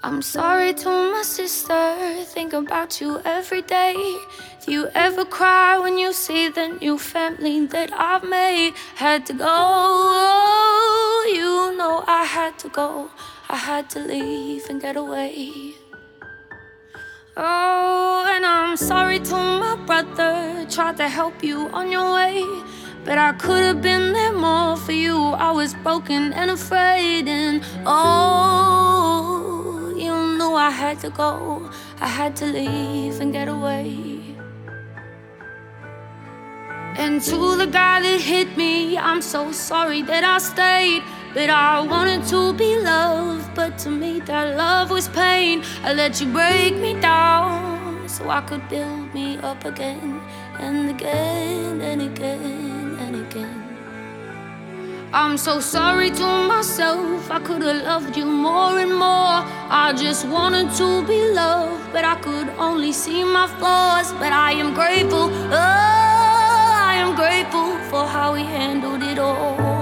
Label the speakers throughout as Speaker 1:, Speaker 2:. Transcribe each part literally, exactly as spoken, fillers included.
Speaker 1: I'm sorry to my sister, think about you every day. Do you ever cry when you see the new family that I've made? Had to go, you know I had to go. I had to leave and get away. Oh, and I'm sorry to my brother, tried to help you on your way, but I could have been there more for you. I was broken and afraid, and oh, you knew I had to go. I had to leave and get away. And to the guy that hit me, I'm so sorry that I stayed. But I wanted to be loved, but to me that love was pain. I let you break me down so I could build me up again and again and again and again. I'm so sorry to myself, I could have loved you more and more. I just wanted to be loved, but I could only see my flaws. But I am grateful, oh, I am grateful for how he handled it all.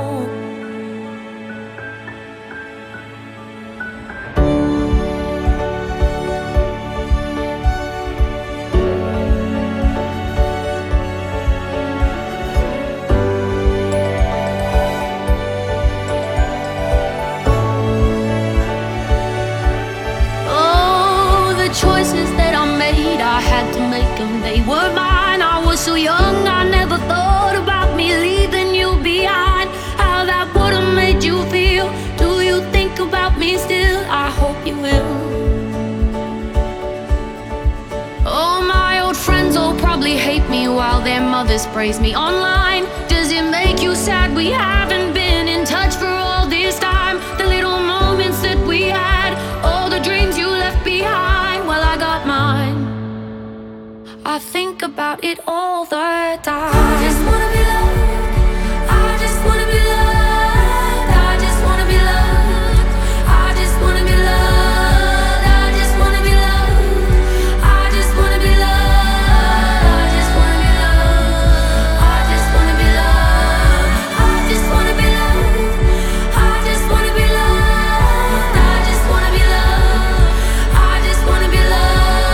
Speaker 1: Choices that I made, I had to make them, they were mine. I was so young, I never thought about me leaving you behind. How that would have made you feel. Do you think about me still? I hope you will. Oh, my old friends all probably hate me while their mothers praise me online. Does it make you sad we haven't been in touch for all this time? The little moments that we had, all the dreams you left behind. I got mine. I think about it all the time. I just wanna be loved. I just wanna be loved. I just wanna be loved. I just wanna be loved. I just wanna be loved. I just wanna be loved. I just wanna be loved. I just wanna be loved. I just wanna be loved. I just wanna be loved. I just wanna be loved. I just wanna be loved.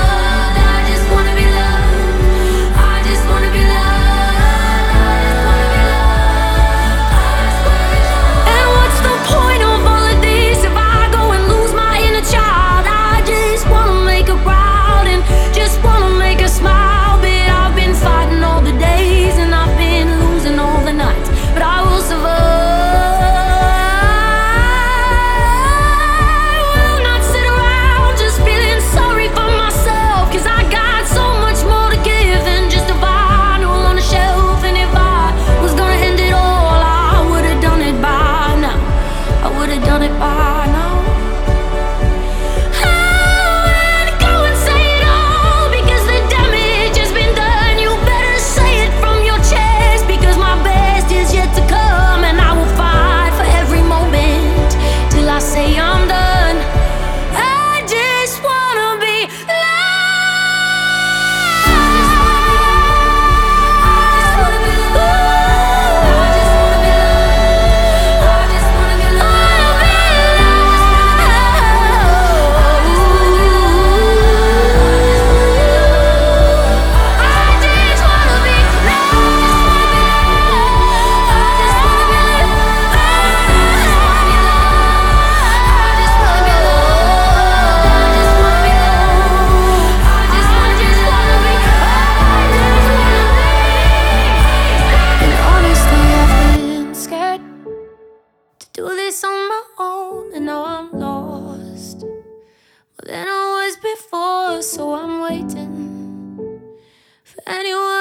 Speaker 1: Do this on my own, and now I'm lost more than I was before. So I'm waiting for anyone